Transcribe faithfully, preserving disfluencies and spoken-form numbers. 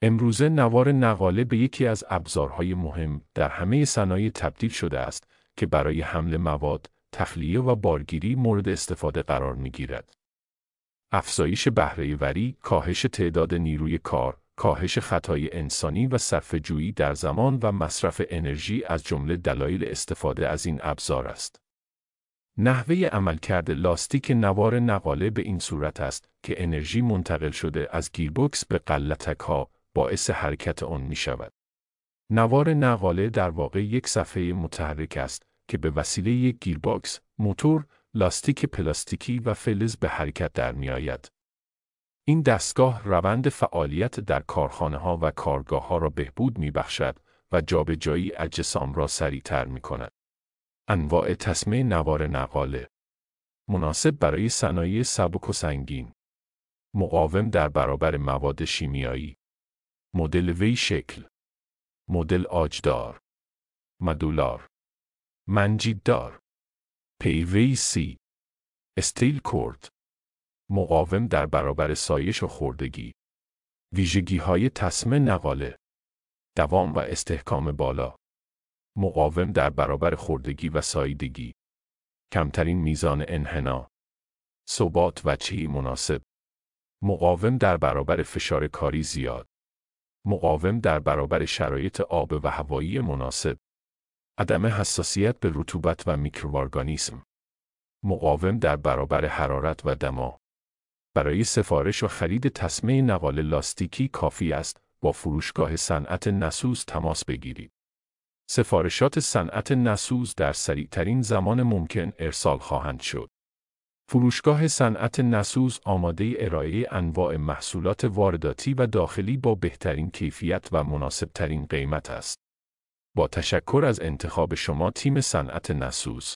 امروزه نوار نقاله به یکی از ابزارهای مهم در همه صنایع تبدیل شده است که برای حمل مواد، تخلیه و بارگیری مورد استفاده قرار می‌گیرد. افزایش بهره‌وری، کاهش تعداد نیروی کار، کاهش خطای انسانی و صرفه‌جویی در زمان و مصرف انرژی از جمله دلایل استفاده از این ابزار است. نحوه عملکرد لاستیک نوار نقاله به این صورت است که انرژی منتقل شده از گیربکس به قلتک‌ها باعث حرکت آن می شود. نوار نقاله در واقع یک صفحه متحرک است که به وسیله یک گیربکس، موتور، لاستیک پلاستیکی و فلز به حرکت در می آید. این دستگاه روند فعالیت در کارخانه‌ها و کارگاه‌ها را بهبود می بخشد و جابجایی اجسام را سریعتر می کند. انواع تسمه نوار نقاله: مناسب برای صنایع سبک و سنگین، مقاوم در برابر مواد شیمیایی، مدل وی شکل، مدل آجدار، مدولار، منجیددار، پی وی سی، استیل کورد، مقاوم در برابر سایش و خوردگی. ویژگی‌های تسمه نقاله: دوام و استحکام بالا، مقاوم در برابر خوردگی و ساییدگی، کمترین میزان انحنا، ثبات وجهی مناسب، مقاوم در برابر فشار کاری زیاد، مقاوم در برابر شرایط آب و هوایی مناسب، عدم حساسیت به رطوبت و میکروارگانیسم، مقاوم در برابر حرارت و دما. برای سفارش و خرید تسمه نقاله لاستیکی کافی است با فروشگاه صنعت نسوز تماس بگیرید. سفارشات صنعت نسوز در سریعترین زمان ممکن ارسال خواهند شد. فروشگاه صنعت نسوز آماده ارائه انواع محصولات وارداتی و داخلی با بهترین کیفیت و مناسبترین قیمت است. با تشکر از انتخاب شما تیم صنعت نسوز.